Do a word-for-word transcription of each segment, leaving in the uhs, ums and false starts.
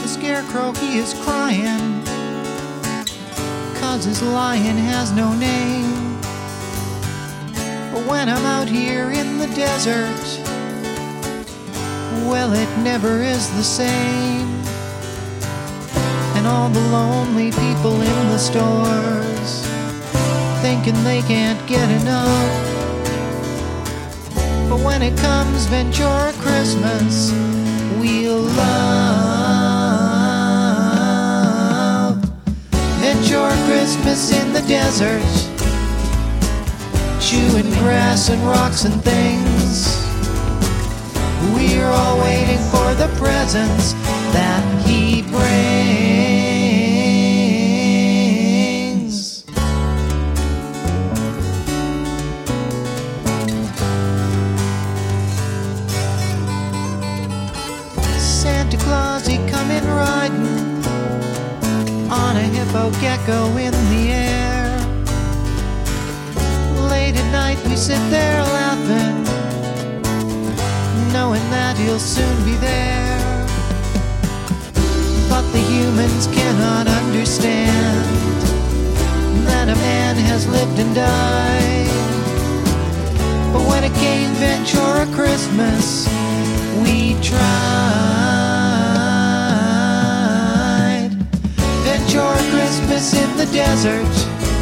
The scarecrow, he is crying, 'cause his lion has no name. But when I'm out here in the desert, well, it never is the same. And all the lonely people in the stores, thinking they can't get enough. But when it comes Ventura Christmas, we'll love Ventura Christmas in the desert, chewing grass and rocks and things. We're all waiting for the presents that he brings. Santa Claus, he come in riding on a hippo gecko in the air. Late at night we sit there laughing, knowing that he'll soon be there. But the humans cannot understand that a man has lived and died. But when it came Ventura Christmas, we tried. Ventura Christmas in the desert,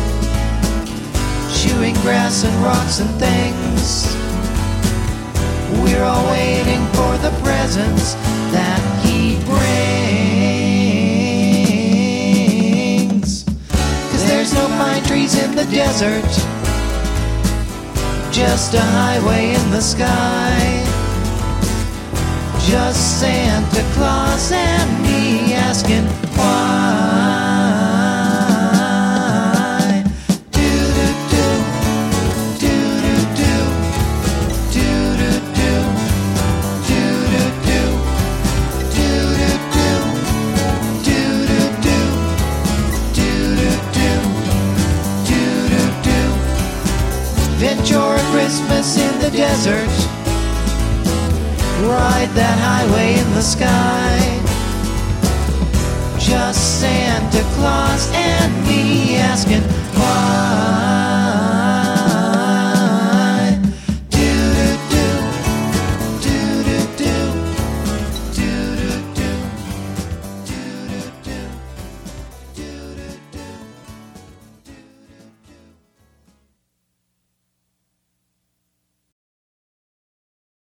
chewing grass and rocks and things. We're all waiting for the presents that he brings. 'Cause there's no pine trees in the desert, just a highway in the sky. Just Santa Claus and me asking why. Ventura Christmas in the desert, ride that highway in the sky. Just Santa Claus and me asking why.